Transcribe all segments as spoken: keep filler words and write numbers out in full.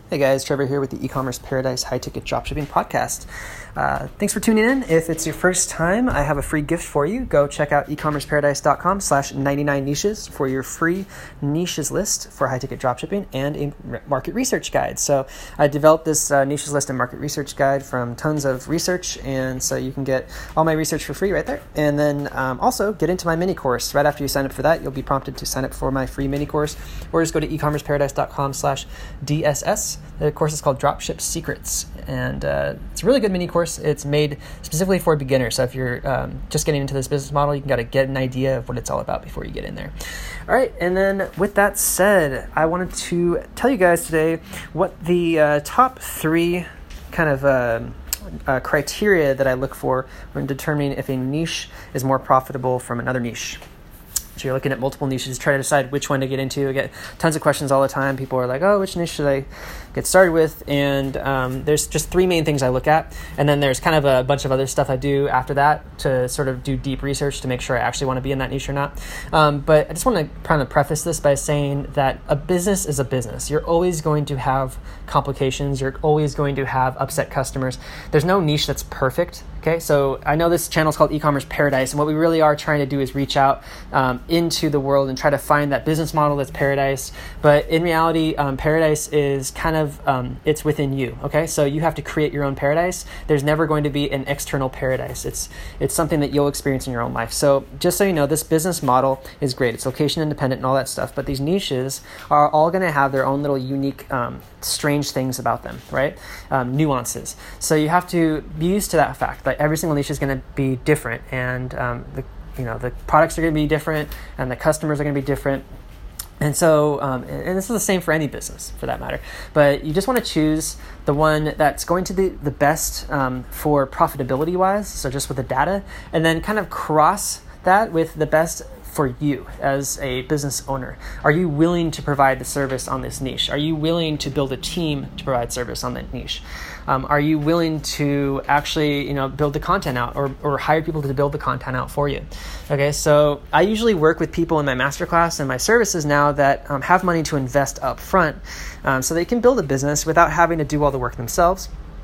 Hey guys, Trevor here with the E-commerce Paradise High Ticket Dropshipping Podcast. Uh, thanks for tuning in. If it's your first time, I have a free gift for you. Go check out ecommerceparadise.com slash 99 niches for your free niches list for high ticket dropshipping and a market research guide. So I developed this uh, niches list and market research guide from tons of research, and so you can get all my research for free right there. And then um, also get into my mini course. Right after you sign up for that, you'll be prompted to sign up for my free mini course, or just go to ecommerceparadise.com slash DSS. The course is called Dropship Secrets, and uh, it's a really good mini course. It's made specifically for beginners. So if you're um, just getting into this business model, you can got to get an idea of what it's all about before you get in there. All right, and then with that said, I wanted to tell you guys today what the uh, top three kind of uh, uh, criteria that I look for when determining if a niche is more profitable from another niche. So you're looking at multiple niches, try to decide which one to get into. I get tons of questions all the time. People are like, oh, which niche should I get started with? And um, there's just three main things I look at. And then there's kind of a bunch of other stuff I do after that to sort of do deep research to make sure I actually want to be in that niche or not. Um, but I just want to kind of preface this by saying that a business is a business. You're always going to have complications. You're always going to have upset customers. There's no niche that's perfect. Okay, so I know this channel is called E-commerce Paradise, and what we really are trying to do is reach out um, into the world and try to find that business model that's paradise. But in reality, um, paradise is kind of, um, it's within you, okay? So you have to create your own paradise. There's never going to be an external paradise. It's it's something that you'll experience in your own life. So just so you know, this business model is great. It's location independent and all that stuff, but these niches are all going to have their own little unique, um, strange things about them, right? Um, nuances. So you have to be used to that fact. Like every single niche is going to be different, and um, the you know the products are going to be different, and the customers are going to be different. And so, um, and this is the same for any business, for that matter. But you just want to choose the one that's going to be the best um, for profitability-wise. So just with the data, and then kind of cross that with the best for you as a business owner. Are you willing to provide the service on this niche? Are you willing to build a team to provide service on that niche? Um, are you willing to actually, you know, build the content out, or, or hire people to build the content out for you? Okay, so I usually work with people in my masterclass and my services now that um, have money to invest up front, um, so they can build a business without having to do all the work themselves.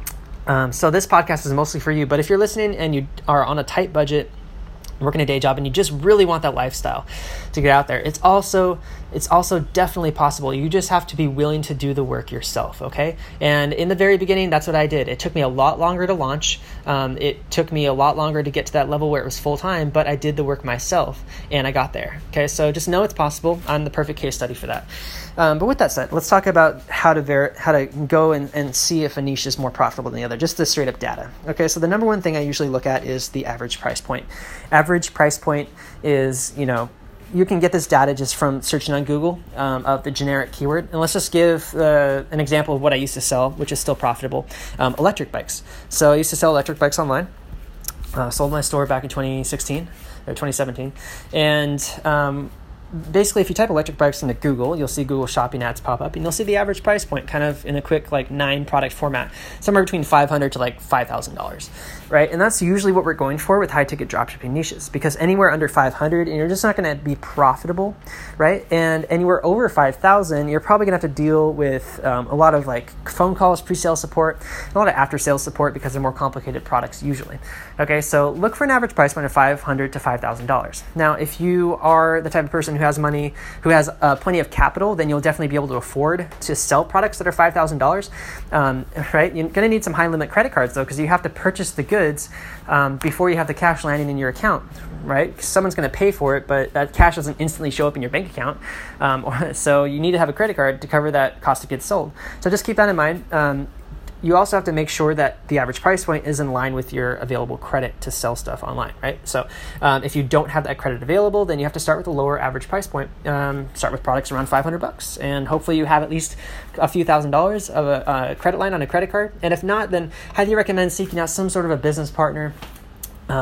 Um, so this podcast is mostly for you, but if you're listening and you are on a tight budget, working a day job, and you just really want that lifestyle to get out there, it's also it's also definitely possible. You just have to be willing to do the work yourself, okay? And in the very beginning, that's what I did. It took me a lot longer to launch. Um, it took me a lot longer to get to that level where it was full-time, but I did the work myself, and I got there, okay? So just know it's possible. I'm the perfect case study for that. Um, but with that said, let's talk about how to ver- how to go and, and see if a niche is more profitable than the other, just the straight up data. Okay, so the number one thing I usually look at is the average price point. Average price point is, you know, you can get this data just from searching on Google um, of the generic keyword. And let's just give uh, an example of what I used to sell, which is still profitable, um, electric bikes. So I used to sell electric bikes online. Uh, sold my store back in twenty sixteen or twenty seventeen. And um, basically, if you type electric bikes into Google, you'll see Google shopping ads pop up, and you'll see the average price point kind of in a quick like nine product format, somewhere between five hundred dollars to like five thousand dollars, right? And that's usually what we're going for with high ticket dropshipping niches, because anywhere under five hundred, and you're just not going to be profitable, right? And anywhere over five thousand, you're probably going to have to deal with um, a lot of like phone calls, pre-sale support, a lot of after-sales support, because they're more complicated products usually. Okay, so look for an average price point of five hundred dollars to five thousand dollars. Now, if you are the type of person who has money, who has uh, plenty of capital, then you'll definitely be able to afford to sell products that are five thousand dollars, um, right? You're going to need some high limit credit cards though, because you have to purchase the goods um, before you have the cash landing in your account, right? Someone's going to pay for it, but that cash doesn't instantly show up in your bank account. Um, so you need to have a credit card to cover that cost of goods sold. So just keep that in mind. Um, You also have to make sure that the average price point is in line with your available credit to sell stuff online, right? So um, if you don't have that credit available, then you have to start with a lower average price point. Um, start with products around five hundred bucks, and hopefully you have at least a few thousand dollars of a, a credit line on a credit card. And if not, then highly recommend seeking out some sort of a business partner. Um,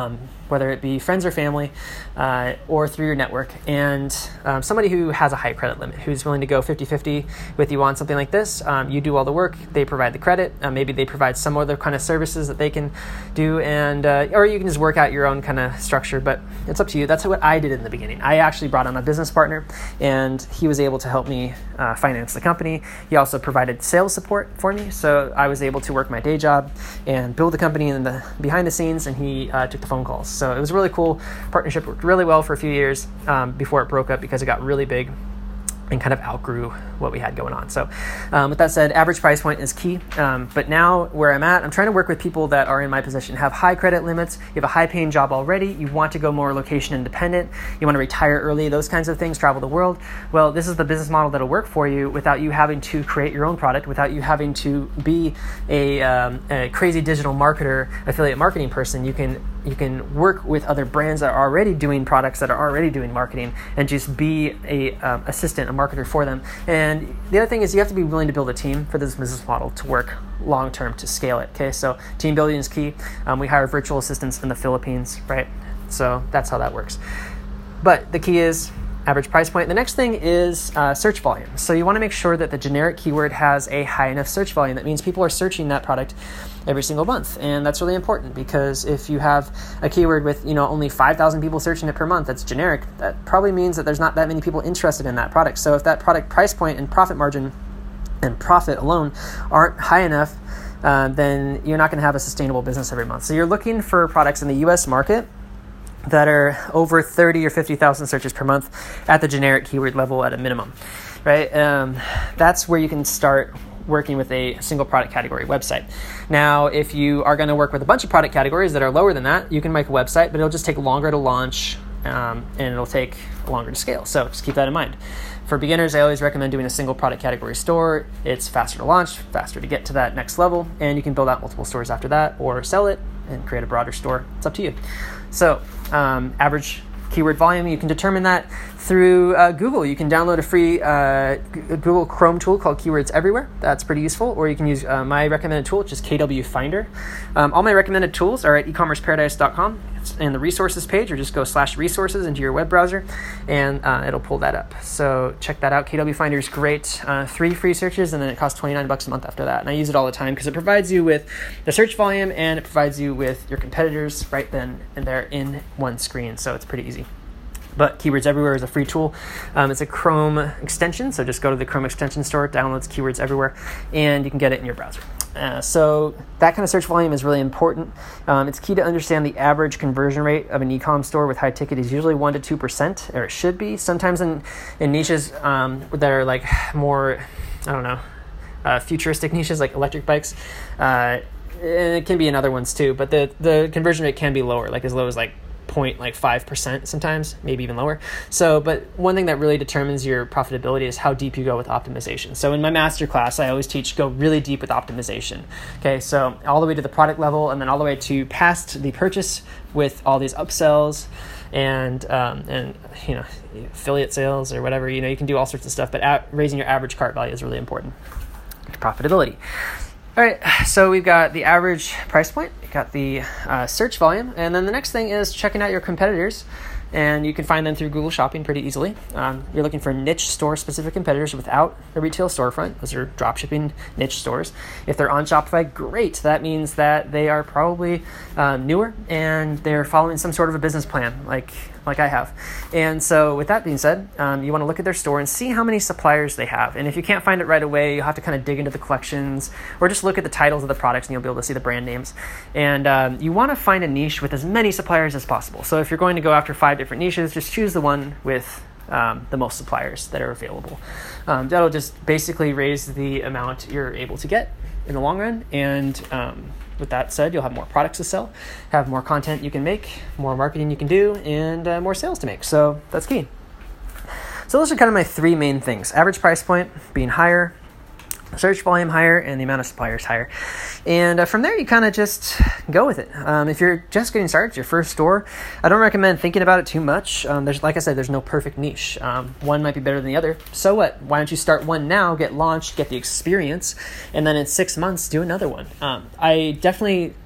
whether it be friends or family, uh, or through your network, and um, somebody who has a high credit limit, who's willing to go fifty-fifty with you on something like this. Um, you do all the work, they provide the credit, uh, maybe they provide some other kind of services that they can do, and uh, or you can just work out your own kind of structure, but it's up to you. That's what I did in the beginning. I actually brought on a business partner, and he was able to help me uh, finance the company. He also provided sales support for me, so I was able to work my day job and build the company in the behind the scenes, and he uh, took the phone calls. So it was a really cool partnership. Worked really well for a few years um, before it broke up because it got really big and kind of outgrew what we had going on. So um, with that said, average price point is key. Um, but now where I'm at, I'm trying to work with people that are in my position, have high credit limits, you have a high paying job already, you want to go more location independent, you want to retire early, those kinds of things, travel the world. Well, this is the business model that'll work for you without you having to create your own product, without you having to be a, um, a crazy digital marketer, affiliate marketing person. You can you can work with other brands that are already doing products, that are already doing marketing, and just be a um, assistant, a marketer for them. And the other thing is you have to be willing to build a team for this business model to work long term, to scale it. Okay, so team building is key. Um, we hire virtual assistants in the Philippines, right? So that's how that works. But the key is average price point. The next thing is uh, search volume. So you want to make sure that the generic keyword has a high enough search volume. That means people are searching that product every single month, and that's really important, because if you have a keyword with, you know, only five thousand people searching it per month, that's generic, that probably means that there's not that many people interested in that product. So if that product price point and profit margin and profit alone aren't high enough, uh, then you're not going to have a sustainable business every month. So you're looking for products in the U S market that are over thirty or fifty thousand searches per month at the generic keyword level at a minimum, right? Um, that's where you can start working with a single product category website. Now, if you are going to work with a bunch of product categories that are lower than that, you can make a website, but it'll just take longer to launch, um, and it'll take longer to scale. So just keep that in mind. For beginners, I always recommend doing a single product category store. It's faster to launch, faster to get to that next level, and you can build out multiple stores after that, or sell it and create a broader store. It's up to you. So um, average keyword volume, you can determine that through uh, Google. You can download a free uh, G- Google Chrome tool called Keywords Everywhere. That's pretty useful. Or you can use uh, my recommended tool, which is K W Finder. Um, all my recommended tools are at e commerce paradise dot com. It's in the resources page, or just go slash resources into your web browser, and uh, it'll pull that up. So check that out. K W Finder is great. Uh, three free searches, and then it costs twenty-nine bucks a month after that. And I use it all the time because it provides you with the search volume, and it provides you with your competitors right then and there in one screen. So it's pretty easy. But Keywords Everywhere is a free tool. Um, it's a Chrome extension, so just go to the Chrome extension store, downloads Keywords Everywhere, and you can get it in your browser. Uh, so that kind of search volume is really important. Um, it's key to understand the average conversion rate of an e-com store with high ticket is usually one to two percent, or it should be. Sometimes in, in niches um, that are like more, I don't know, uh, futuristic niches like electric bikes, uh, and it can be in other ones too, but the, the conversion rate can be lower, like as low as like point like five percent sometimes, maybe even lower. So, but one thing that really determines your profitability is how deep you go with optimization. So in my master class, I always teach go really deep with optimization. Okay, so all the way to the product level, and then all the way to past the purchase with all these upsells and um, and you know, affiliate sales or whatever. You know, you can do all sorts of stuff, but at raising your average cart value is really important to profitability. All right, so we've got the average price point, we've got the uh, search volume, and then the next thing is checking out your competitors, and you can find them through Google Shopping pretty easily. Um, you're looking for niche store-specific competitors without a retail storefront. Those are dropshipping niche stores. If they're on Shopify, great. That means that they are probably uh, newer, and they're following some sort of a business plan, like like I have. And so with that being said, um, you want to look at their store and see how many suppliers they have. And if you can't find it right away, you'll have to kind of dig into the collections, or just look at the titles of the products and you'll be able to see the brand names. And um, you want to find a niche with as many suppliers as possible. So if you're going to go after five different niches, just choose the one with um, the most suppliers that are available. Um, that'll just basically raise the amount you're able to get in the long run. And um, with that said, you'll have more products to sell, have more content you can make, more marketing you can do, and uh, more sales to make. So that's key. So those are kind of my three main things. Average price point being higher, search volume higher, and the amount of suppliers higher. And uh, from there, you kind of just go with it. Um, if you're just getting started, it's your first store, I don't recommend thinking about it too much. Um, there's, like I said, there's no perfect niche. Um, one might be better than the other. So what? Why don't you start one now, get launched, get the experience, and then in six months, do another one. Um, I definitely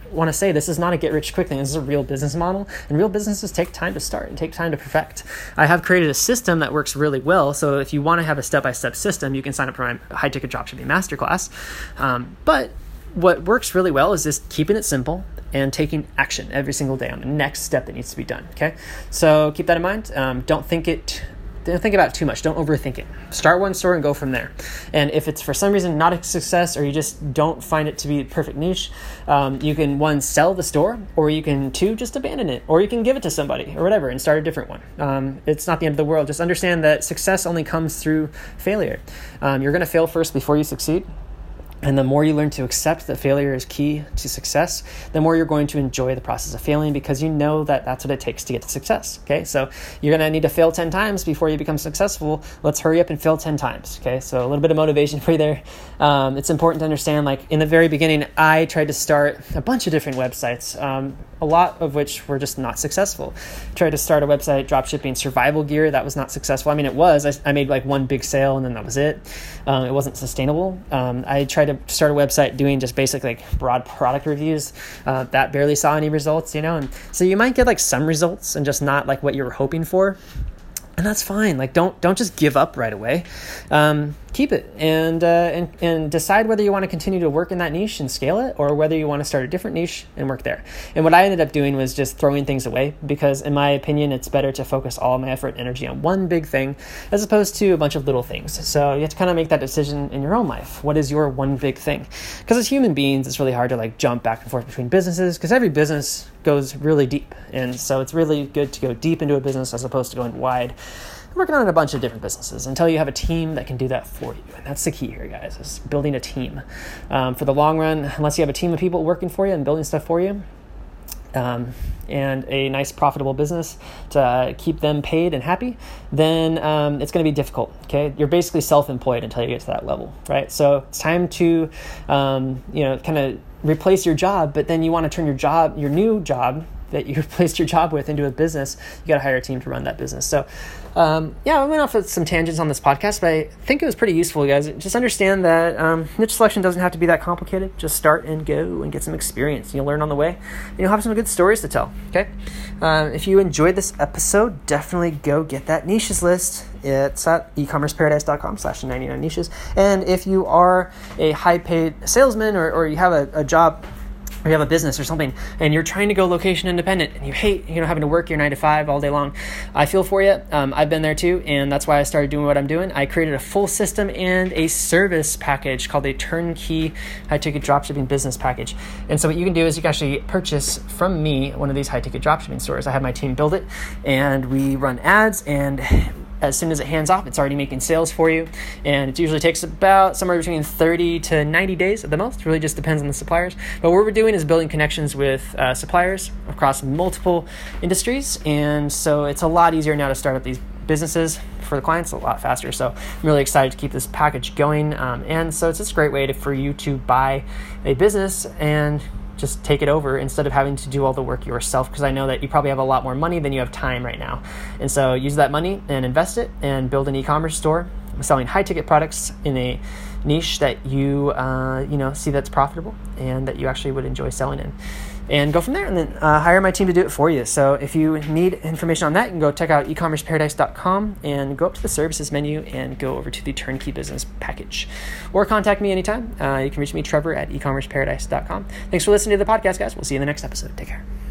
want to say this is not a get rich quick thing. This is a real business model, and real businesses take time to start and take time to perfect. I have created a system that works really well. So if you want to have a step-by-step system, you can sign up for my high ticket dropshipping masterclass. Um, but what works really well is just keeping it simple and taking action every single day on the next step that needs to be done. Okay. So keep that in mind. Um, don't think it Don't think about it too much. Don't overthink it. Start one store and go from there. And if it's for some reason not a success, or you just don't find it to be a perfect niche, um, you can, one, sell the store, or you can, two, just abandon it, or you can give it to somebody or whatever and start a different one. Um, it's not the end of the world. Just understand that success only comes through failure. Um, you're going to fail first before you succeed. And the more you learn to accept that failure is key to success, the more you're going to enjoy the process of failing, because you know that that's what it takes to get to success. Okay, so you're going to need to fail ten times before you become successful. Let's hurry up and fail ten times. Okay, so a little bit of motivation for you there. Um, it's important to understand, like in the very beginning, I tried to start a bunch of different websites, um, a lot of which were just not successful. Tried to start a website, dropshipping survival gear. That was not successful. I mean, it was. I, I made like one big sale and then that was it. Um, it wasn't sustainable. Um, I tried to start a website doing just basic like broad product reviews. Uh, that barely saw any results, you know? And so you might get like some results and just not like what you were hoping for. And that's fine. Like, don't don't just give up right away. Um, keep it and, uh, and and decide whether you want to continue to work in that niche and scale it, or whether you want to start a different niche and work there. And what I ended up doing was just throwing things away, because in my opinion, it's better to focus all my effort and energy on one big thing as opposed to a bunch of little things. So you have to kind of make that decision in your own life. What is your one big thing? Because as human beings, it's really hard to like jump back and forth between businesses, because every business goes really deep. And so it's really good to go deep into a business as opposed to going wide. I'm working on a bunch of different businesses until you have a team that can do that for you. And that's the key here, guys, is building a team. Um, for the long run, unless you have a team of people working for you and building stuff for you, um, and a nice profitable business to uh, keep them paid and happy, then um, it's going to be difficult. Okay, you're basically self-employed until you get to that level, right? So it's time to, um, you know, kind of replace your job, but then you want to turn your job, your new job that you replaced your job with, into a business. You got to hire a team to run that business. So, um, yeah, I went off with some tangents on this podcast, but I think it was pretty useful, guys. Just understand that um, niche selection doesn't have to be that complicated. Just start and go and get some experience. You'll learn on the way, and you'll have some good stories to tell. Okay. Uh, if you enjoyed this episode, definitely go get that niches list. It's at ecommerceparadise.com slash 99 niches. And if you are a high paid salesman, or, or you have a, a job, or you have a business or something, and you're trying to go location independent, and you hate, you know, having to work your nine to five all day long, I feel for you. Um, I've been there too, and that's why I started doing what I'm doing. I created a full system and a service package called a turnkey high-ticket dropshipping business package. And so what you can do is you can actually purchase from me one of these high-ticket dropshipping stores. I have my team build it, and we run ads, and as soon as it hands off, it's already making sales for you. And it usually takes about somewhere between thirty to ninety days at the most. It really just depends on the suppliers. But what we're doing is building connections with uh, suppliers across multiple industries. And so it's a lot easier now to start up these businesses for the clients, a lot faster. So I'm really excited to keep this package going. Um, and so it's just a great way to, for you to buy a business and just take it over instead of having to do all the work yourself, because I know that you probably have a lot more money than you have time right now. And so use that money and invest it and build an e-commerce store selling high-ticket products in a niche that you uh, you know see that's profitable and that you actually would enjoy selling in. And go from there, and then uh, hire my team to do it for you. So if you need information on that, you can go check out e commerce paradise dot com and go up to the services menu and go over to the turnkey business package. Or contact me anytime. Uh, you can reach me, Trevor, at e commerce paradise dot com. Thanks for listening to the podcast, guys. We'll see you in the next episode. Take care.